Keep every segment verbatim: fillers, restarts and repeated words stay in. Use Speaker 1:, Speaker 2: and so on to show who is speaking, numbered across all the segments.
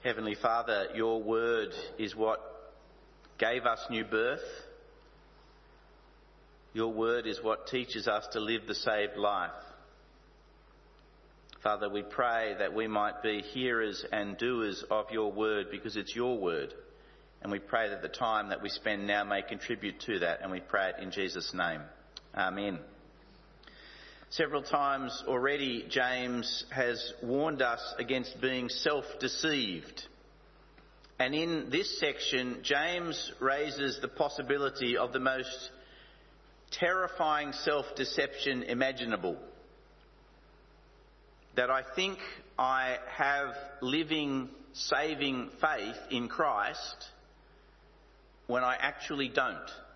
Speaker 1: Heavenly Father, your word is what gave us new birth. Your word is what teaches us to live the saved life. Father, we pray that we might be hearers and doers of your word because it's your word. And we pray that the time that we spend now may contribute to that. And we pray it in Jesus' name. Amen. Several times already, James has warned us against being self-deceived. And in this section, James raises the possibility of the most terrifying self-deception imaginable. That I think I have living, saving faith in Christ when I actually don't.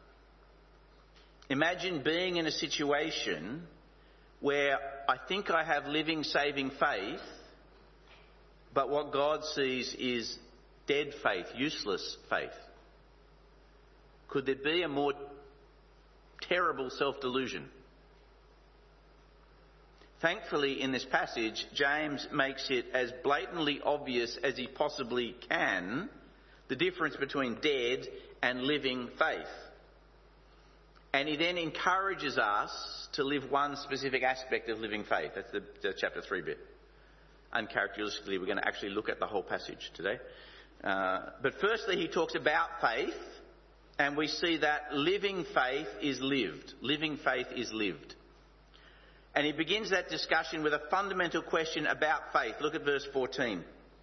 Speaker 1: Imagine being in a situation where I think I have living, saving faith, but what God sees is dead faith, useless faith. Could there be a more terrible self-delusion? Thankfully, in this passage, James makes it as blatantly obvious as he possibly can, the difference between dead and living faith. And he then encourages us to live one specific aspect of living faith. That's the, the chapter three bit. Uncharacteristically, we're going to actually look at the whole passage today. Uh, but firstly, he talks about faith, and we see that living faith is lived. Living faith is lived. And he begins that discussion with a fundamental question about faith. Look at verse fourteen.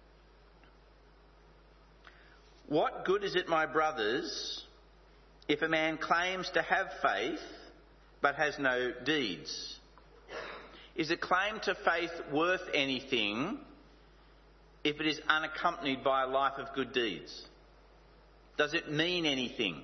Speaker 1: What good is it, my brothers, if a man claims to have faith but has no deeds? Is a claim to faith worth anything if it is unaccompanied by a life of good deeds? Does it mean anything?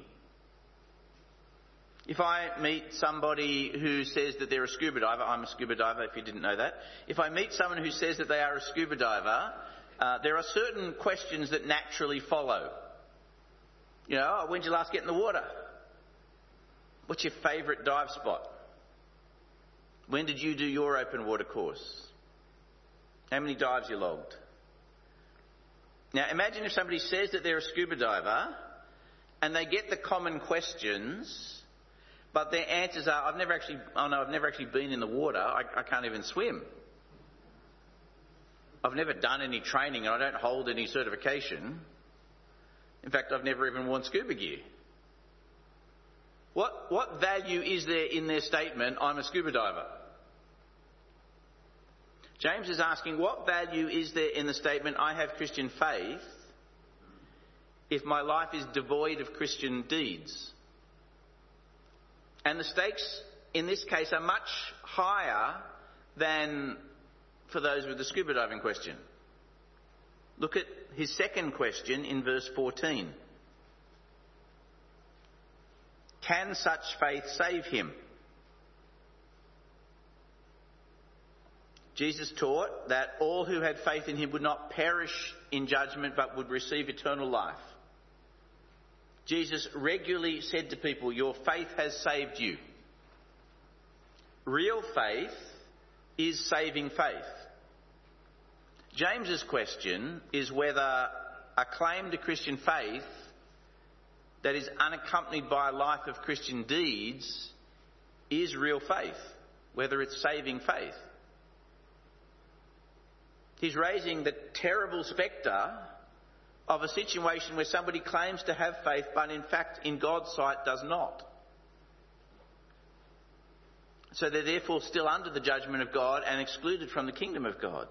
Speaker 1: If I meet somebody who says that they're a scuba diver, I'm a scuba diver if you didn't know that. If I meet someone who says that they are a scuba diver, uh, there are certain questions that naturally follow. You know, oh, when did you last get in the water? What's your favourite dive spot? When did you do your open water course? How many dives you logged? Now imagine if somebody says that they're a scuba diver and they get the common questions, but their answers are, I've never actually, oh no, I've never actually been in the water. I, I can't even swim. I've never done any training and I don't hold any certification. In fact, I've never even worn scuba gear. What, what value is there in their statement, I'm a scuba diver? James is asking, what value is there in the statement, I have Christian faith, if my life is devoid of Christian deeds? And the stakes in this case are much higher than for those with the scuba diving question. Look at his second question in verse fourteen. Can such faith save him? Jesus taught that all who had faith in him would not perish in judgment but would receive eternal life. Jesus regularly said to people, your faith has saved you. Real faith is saving faith. James's question is whether a claim to Christian faith that is unaccompanied by a life of Christian deeds is real faith, whether it's saving faith. He's raising the terrible spectre of a situation where somebody claims to have faith but in fact in God's sight does not. So they're therefore still under the judgment of God and excluded from the kingdom of God.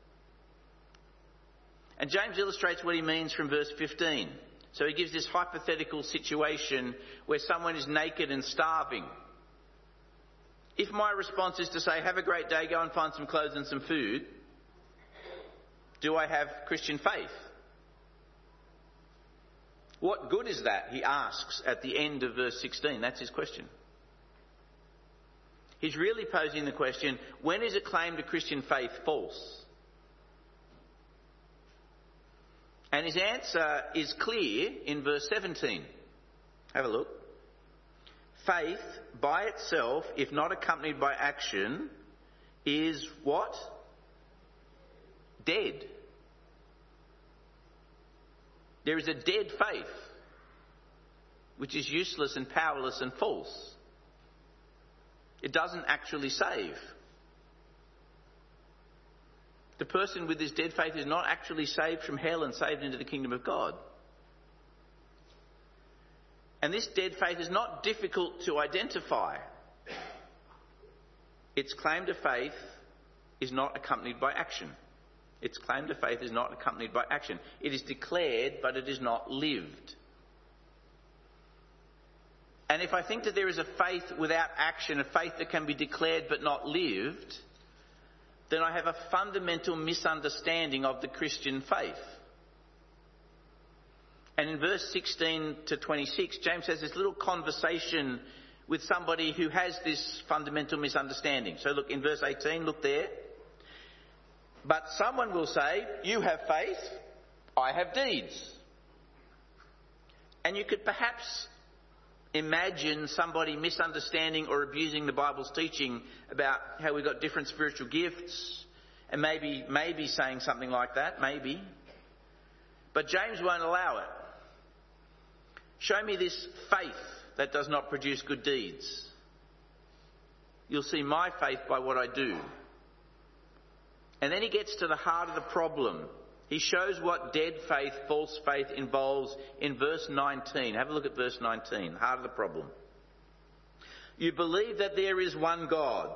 Speaker 1: And James illustrates what he means from verse fifteen. So he gives this hypothetical situation where someone is naked and starving. If my response is to say, have a great day, go and find some clothes and some food, do I have Christian faith? What good is that? He asks at the end of verse sixteen. That's his question. He's really posing the question, when is a claim to Christian faith false? And his answer is clear in verse seventeen. Have a look. Faith by itself, if not accompanied by action, is what? Dead. There is a dead faith, which is useless and powerless and false. It doesn't actually save. The person with this dead faith is not actually saved from hell and saved into the kingdom of God. And this dead faith is not difficult to identify. Its claim to faith is not accompanied by action. Its claim to faith is not accompanied by action. It is declared, but it is not lived. And if I think that there is a faith without action, a faith that can be declared but not lived, then I have a fundamental misunderstanding of the Christian faith. And in verse sixteen to twenty-six, James has this little conversation with somebody who has this fundamental misunderstanding. So look, in verse eighteen, look there. But someone will say, you have faith, I have deeds. And you could perhaps imagine somebody misunderstanding or abusing the Bible's teaching about how we've got different spiritual gifts, and maybe maybe saying something like that, maybe. But James won't allow it. Show me this faith that does not produce good deeds. You'll see my faith by what I do. And then he gets to the heart of the problem. He shows what dead faith, false faith involves in verse nineteen. Have a look at verse nineteen, heart of the problem. You believe that there is one God.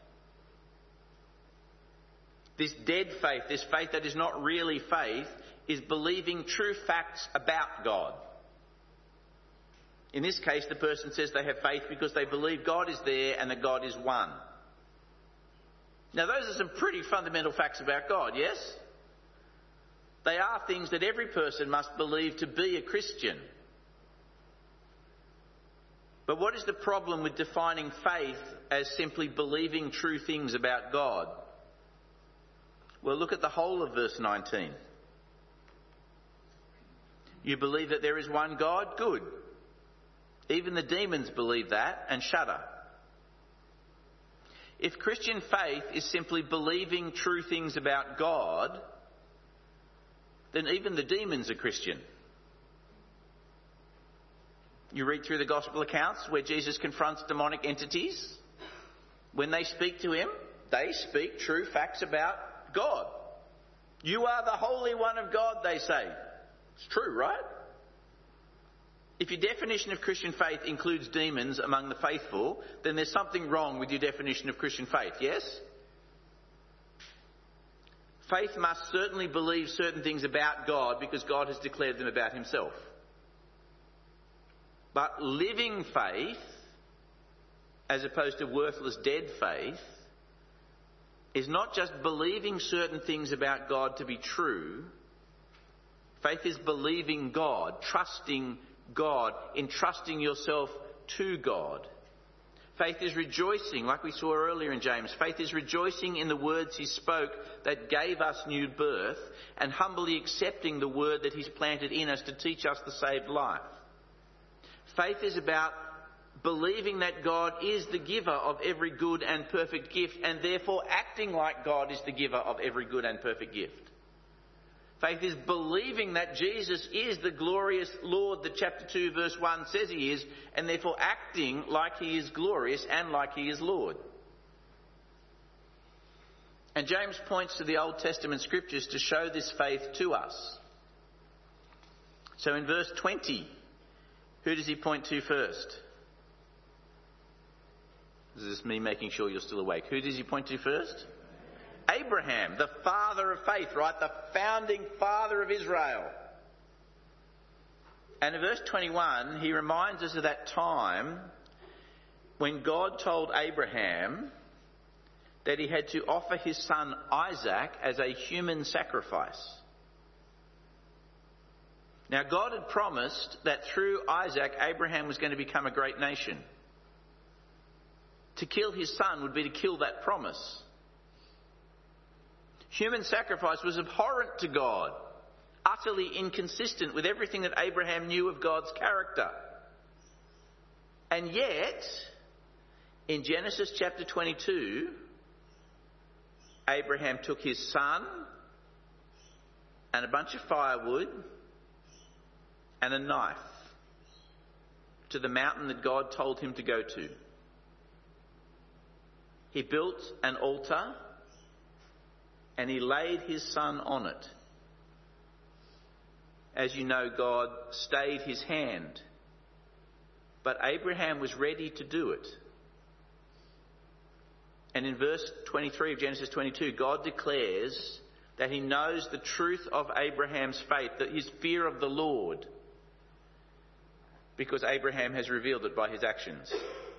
Speaker 1: This dead faith, this faith that is not really faith, is believing true facts about God. In this case, the person says they have faith because they believe God is there and that God is one. Now, those are some pretty fundamental facts about God, yes? They are things that every person must believe to be a Christian. But what is the problem with defining faith as simply believing true things about God? Well, look at the whole of verse nineteen. You believe that there is one God? Good. Even the demons believe that and shudder. If Christian faith is simply believing true things about God, then even the demons are Christian. You read through the gospel accounts where Jesus confronts demonic entities. When they speak to him, they speak true facts about God. You are the Holy One of God, they say. It's true, right? If your definition of Christian faith includes demons among the faithful, then there's something wrong with your definition of Christian faith, yes? Faith must certainly believe certain things about God because God has declared them about himself. But living faith, as opposed to worthless dead faith, is not just believing certain things about God to be true. Faith is believing God, trusting God, entrusting yourself to God. Faith is rejoicing, like we saw earlier in James. Faith is rejoicing in the words he spoke that gave us new birth and humbly accepting the word that he's planted in us to teach us the saved life. Faith is about believing that God is the giver of every good and perfect gift and therefore acting like God is the giver of every good and perfect gift. Faith is believing that Jesus is the glorious Lord that chapter two verse one says he is, and therefore acting like he is glorious and like he is Lord. And James points to the Old Testament scriptures to show this faith to us. So in verse twenty, who does he point to first? This is me making sure you're still awake. Who does he point to first? Abraham, the father of faith, right? The founding father of Israel. And in verse twenty-one, he reminds us of that time when God told Abraham that he had to offer his son Isaac as a human sacrifice. Now, God had promised that through Isaac, Abraham was going to become a great nation. To kill his son would be to kill that promise. Human sacrifice was abhorrent to God, utterly inconsistent with everything that Abraham knew of God's character. And yet, in Genesis chapter twenty-two, Abraham took his son and a bunch of firewood and a knife to the mountain that God told him to go to. He built an altar and he laid his son on it. As you know, God stayed his hand, but Abraham was ready to do it. And in verse twenty-three of Genesis twenty-two, God declares that he knows the truth of Abraham's faith, that his fear of the Lord, because Abraham has revealed it by his actions.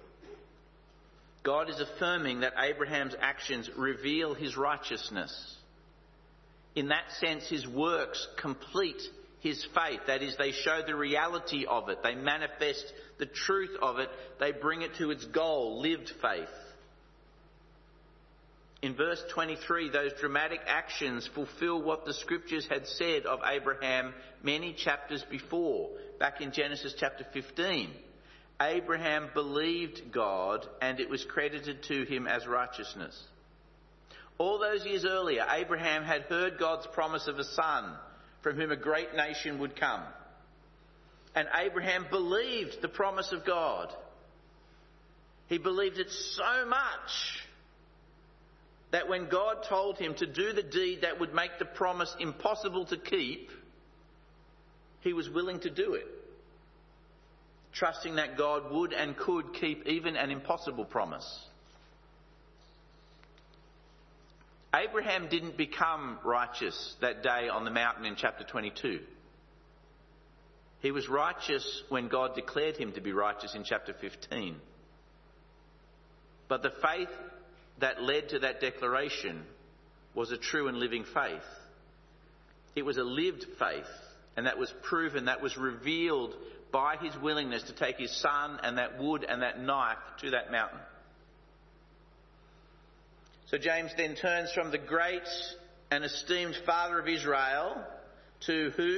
Speaker 1: God is affirming that Abraham's actions reveal his righteousness. In that sense, his works complete his faith. That is, they show the reality of it. They manifest the truth of it. They bring it to its goal, lived faith. In verse twenty-three, those dramatic actions fulfill what the scriptures had said of Abraham many chapters before, back in Genesis chapter fifteen. Abraham believed God and it was credited to him as righteousness. All those years earlier, Abraham had heard God's promise of a son from whom a great nation would come. And Abraham believed the promise of God. He believed it so much that when God told him to do the deed that would make the promise impossible to keep, he was willing to do it, trusting that God would and could keep even an impossible promise. Abraham didn't become righteous that day on the mountain in chapter twenty-two. He was righteous when God declared him to be righteous in chapter fifteen. But the faith that led to that declaration was a true and living faith. It was a lived faith, and that was proven, that was revealed by his willingness to take his son and that wood and that knife to that mountain. So James then turns from the great and esteemed father of Israel to who?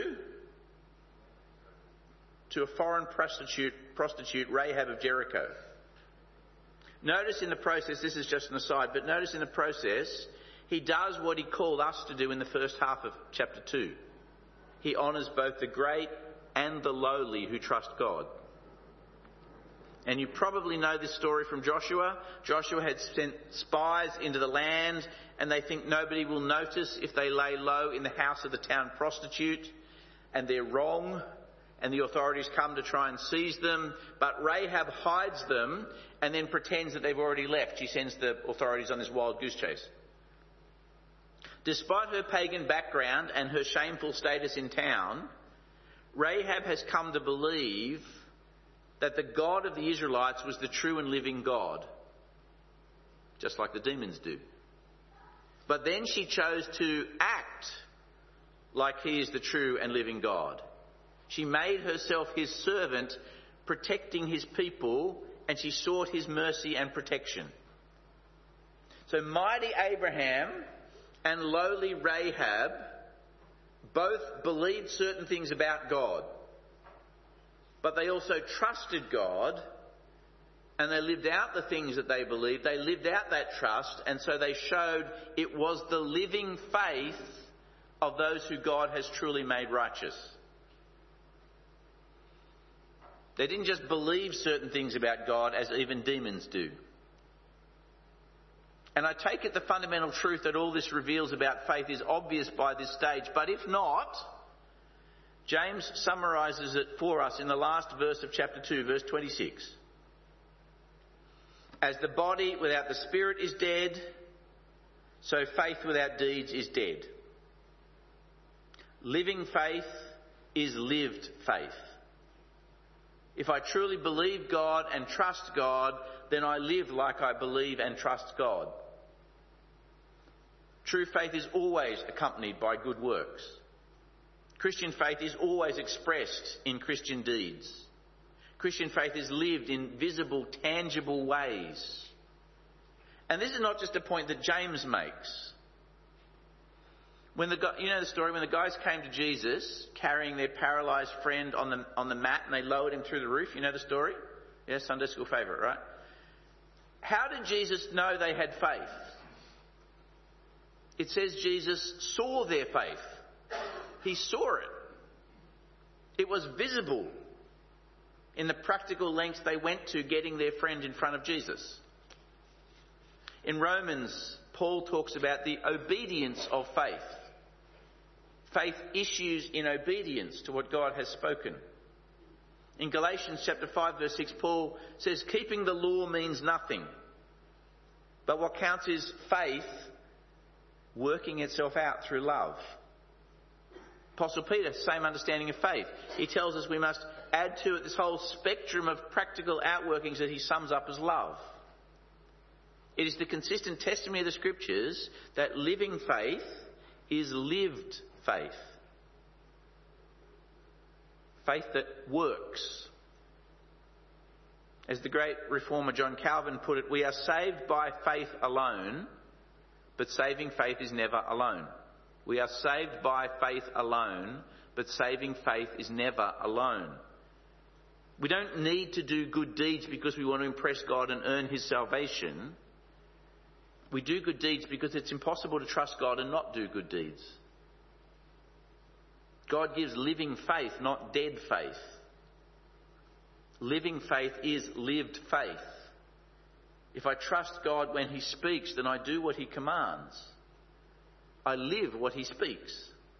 Speaker 1: To a foreign prostitute, prostitute Rahab of Jericho. Notice in the process, this is just an aside, but notice in the process, he does what he called us to do in the first half of chapter two. He honours both the great and the lowly who trust God. And you probably know this story from Joshua. Joshua had sent spies into the land, and they think nobody will notice if they lay low in the house of the town prostitute, and they're wrong, and the authorities come to try and seize them, but Rahab hides them and then pretends that they've already left. She sends the authorities on this wild goose chase. Despite her pagan background and her shameful status in town, Rahab has come to believe that the God of the Israelites was the true and living God, just like the demons do. But then she chose to act like he is the true and living God. She made herself his servant, protecting his people, and she sought his mercy and protection. So mighty Abraham and lowly Rahab both believed certain things about God, but they also trusted God, and they lived out the things that they believed. They lived out that trust, and so they showed it was the living faith of those who God has truly made righteous. They didn't just believe certain things about God as even demons do. And I take it the fundamental truth that all this reveals about faith is obvious by this stage, but if not, James summarises it for us in the last verse of chapter two, verse twenty-six. As the body without the spirit is dead, so faith without deeds is dead. Living faith is lived faith. If I truly believe God and trust God, then I live like I believe and trust God. True faith is always accompanied by good works. Christian faith is always expressed in Christian deeds. Christian faith is lived in visible, tangible ways. And this is not just a point that James makes. When the you know the story when the guys came to Jesus carrying their paralysed friend on the on the mat and they lowered him through the roof. You know the story? Yeah, Sunday school favourite, right? How did Jesus know they had faith? It says Jesus saw their faith. He saw it. It was visible in the practical lengths they went to getting their friend in front of Jesus. In Romans, Paul talks about the obedience of faith. Faith issues in obedience to what God has spoken. In Galatians chapter five verse six, Paul says, keeping the law means nothing. But what counts is faith working itself out through love. Apostle Peter, same understanding of faith. He tells us we must add to it this whole spectrum of practical outworkings that he sums up as love. It is the consistent testimony of the Scriptures that living faith is lived faith. Faith that works. As the great reformer John Calvin put it, we are saved by faith alone, but saving faith is never alone. We are saved by faith alone, but saving faith is never alone. We don't need to do good deeds because we want to impress God and earn His salvation. We do good deeds because it's impossible to trust God and not do good deeds. God gives living faith, not dead faith. Living faith is lived faith. If I trust God when He speaks, then I do what He commands. I live what He speaks.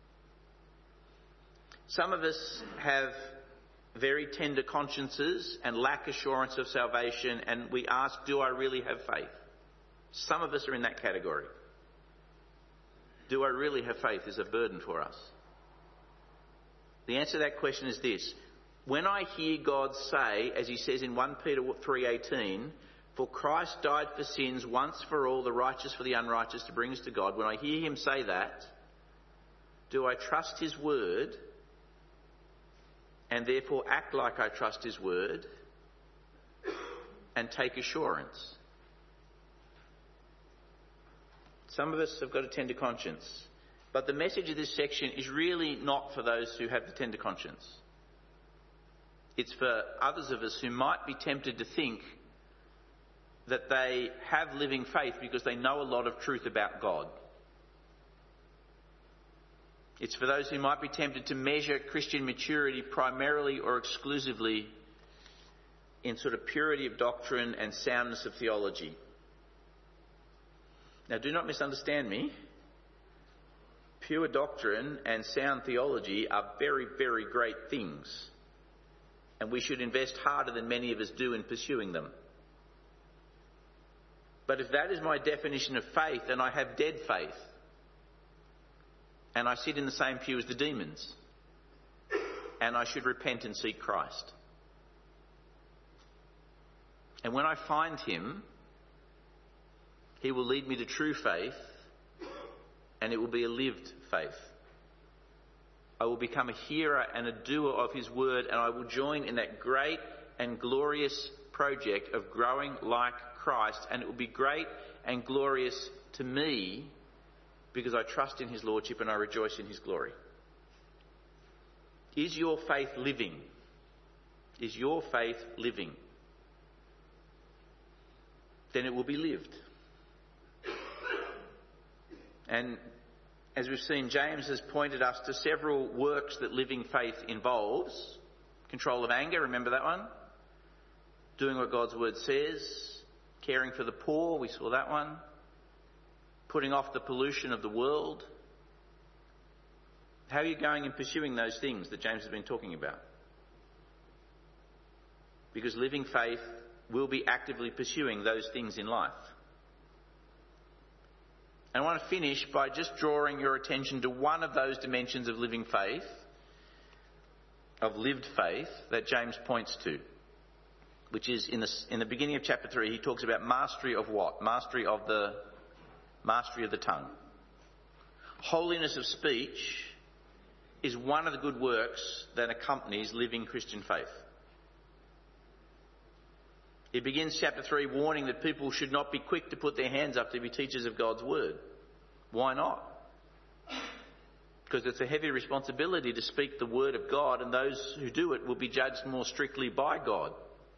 Speaker 1: Some of us have very tender consciences and lack assurance of salvation, and we ask, do I really have faith? Some of us are in that category. Do I really have faith is a burden for us. The answer to that question is this. When I hear God say, as He says in First Peter three eighteen, for Christ died for sins once for all, the righteous for the unrighteous, to bring us to God. When I hear Him say that, do I trust His word and therefore act like I trust His word and take assurance? Some of us have got a tender conscience. But the message of this section is really not for those who have the tender conscience. It's for others of us who might be tempted to think that they have living faith because they know a lot of truth about God. It's for those who might be tempted to measure Christian maturity primarily or exclusively in sort of purity of doctrine and soundness of theology. Now, do not misunderstand me. Pure doctrine and sound theology are very, very great things. And we should invest harder than many of us do in pursuing them. But if that is my definition of faith, then I have dead faith. And I sit in the same pew as the demons. And I should repent and seek Christ. And when I find Him, He will lead me to true faith, and it will be a lived faith. I will become a hearer and a doer of His word, and I will join in that great and glorious project of growing like Christ, and it will be great and glorious to me because I trust in His lordship and I rejoice in His glory. Is your faith living? Is your faith living? Then it will be lived. And as we've seen, James has pointed us to several works that living faith involves. Control of anger, remember that one? Doing what God's word says. Caring for the poor, we saw that one. Putting off the pollution of the world. How are you going in pursuing those things that James has been talking about? Because living faith will be actively pursuing those things in life. And I want to finish by just drawing your attention to one of those dimensions of living faith, of lived faith, that James points to, which is in the, in the beginning of chapter three, he talks about mastery of what? Mastery of the, mastery of the tongue. Holiness of speech is one of the good works that accompanies living Christian faith. He begins chapter three warning that people should not be quick to put their hands up to be teachers of God's word. Why not? Because it's a heavy responsibility to speak the word of God, and those who do it will be judged more strictly by God.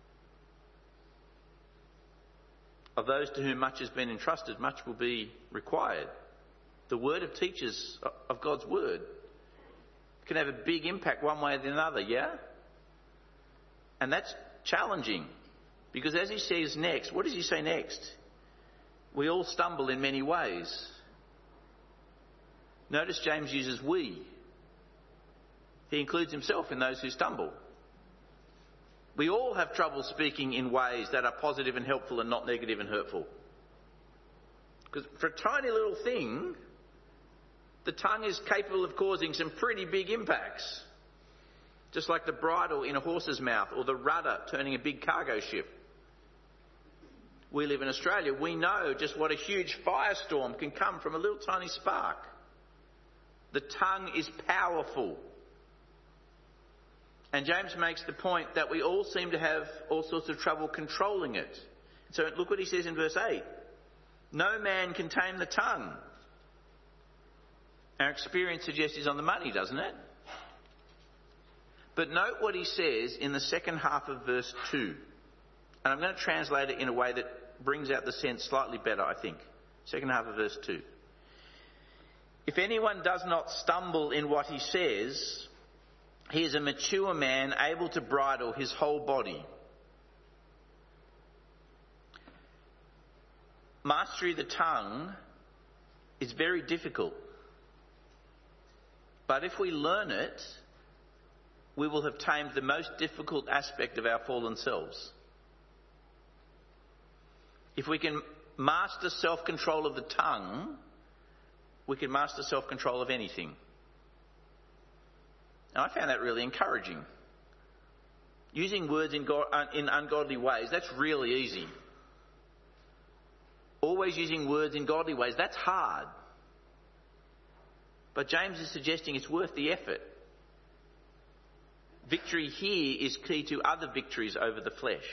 Speaker 1: Of those to whom much has been entrusted, much will be required. The word of teachers of God's word. can have a big impact one way or the other, yeah? And that's challenging, because as he says next, what does he say next? We all stumble in many ways. Notice James uses we. He includes himself in those who stumble. We all have trouble speaking in ways that are positive and helpful and not negative and hurtful. Because for a tiny little thing, the tongue is capable of causing some pretty big impacts. Just like the bridle in a horse's mouth or the rudder turning a big cargo ship. We live in Australia. We know just what a huge firestorm can come from a little tiny spark. The tongue is powerful. And James makes the point that we all seem to have all sorts of trouble controlling it. So look what he says in verse eight. No man can tame the tongue. Our experience suggests he's on the money, doesn't it? But note what he says in the second half of verse two. And I'm going to translate it in a way that brings out the sense slightly better, I think. Second half of verse two. If anyone does not stumble in what he says, he is a mature man, able to bridle his whole body. Mastery of the tongue is very difficult. But if we learn it, we will have tamed the most difficult aspect of our fallen selves. If we can master self-control of the tongue, we can master self-control of anything. And I found that really encouraging. Using words in, go- in ungodly ways, that's really easy. Always using words in godly ways, that's hard. But James is suggesting it's worth the effort. Victory here is key to other victories over the flesh.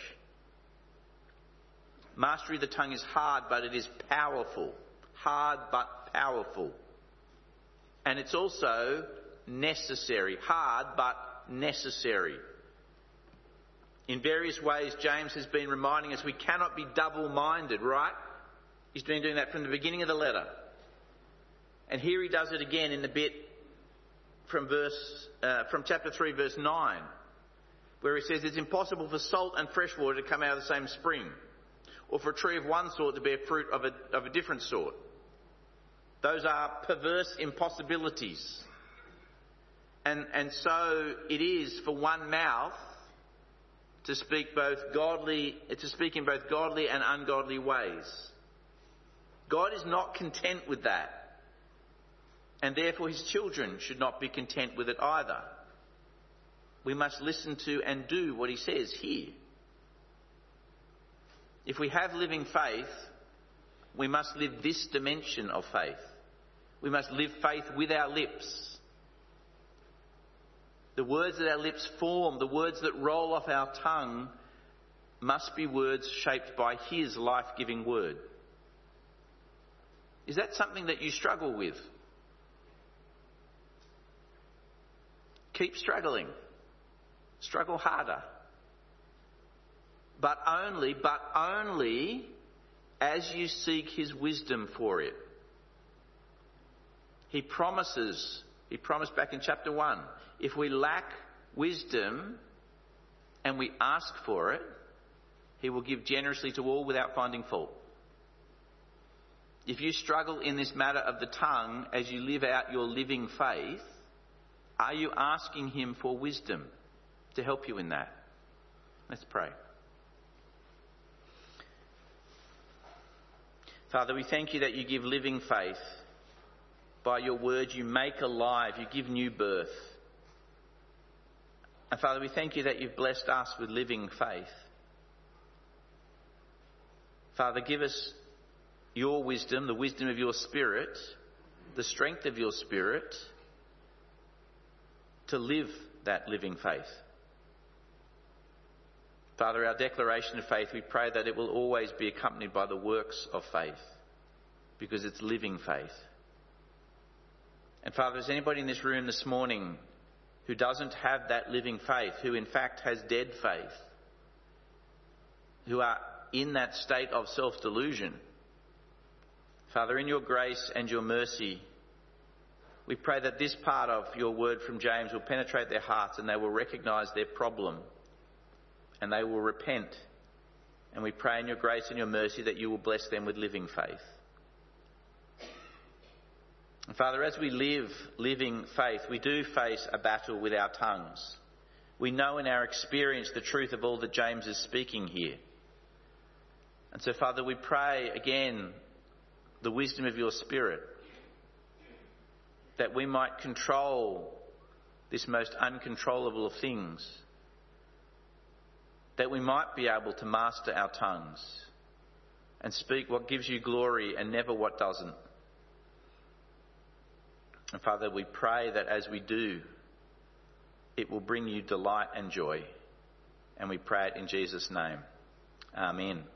Speaker 1: Mastery of the tongue is hard, but it is powerful. Hard, but powerful. And it's also necessary. Hard, but necessary. In various ways, James has been reminding us we cannot be double-minded, right? He's been doing that from the beginning of the letter. And here he does it again in the bit from verse uh, from chapter three, verse nine, where he says it's impossible for salt and fresh water to come out of the same spring, or for a tree of one sort to bear fruit of a, of a different sort. Those are perverse impossibilities. And, and so it is for one mouth to speak both godly, to speak in both godly and ungodly ways. God is not content with that. And therefore his children should not be content with it either. We must listen to and do what he says here. If we have living faith, we must live this dimension of faith. We must live faith with our lips. The words that our lips form, the words that roll off our tongue, must be words shaped by his life-giving word. Is that something that you struggle with? Keep struggling. Struggle harder. But only, but only as you seek his wisdom for it. He promises, he promised back in chapter one, if we lack wisdom and we ask for it, he will give generously to all without finding fault. If you struggle in this matter of the tongue as you live out your living faith, are you asking him for wisdom to help you in that? Let's pray. Father, we thank you that you give living faith. By your word you make alive, you give new birth. And Father, we thank you that you've blessed us with living faith. Father, give us your wisdom, the wisdom of your Spirit, the strength of your Spirit, to live that living faith. Father, our declaration of faith, we pray that it will always be accompanied by the works of faith, because it's living faith. And Father, is anybody in this room this morning who doesn't have that living faith, who in fact has dead faith, who are in that state of self-delusion? Father, in your grace and your mercy, We pray that this part of your word from James will penetrate their hearts and they will recognise their problem and they will repent. And we pray in your grace and your mercy that you will bless them with living faith. And Father, as we live living faith, we do face a battle with our tongues. We know in our experience the truth of all that James is speaking here. And so, Father, we pray again the wisdom of your Spirit, that we might control this most uncontrollable of things, that we might be able to master our tongues and speak what gives you glory and never what doesn't. And Father, we pray that as we do, it will bring you delight and joy. And we pray it in Jesus' name. Amen.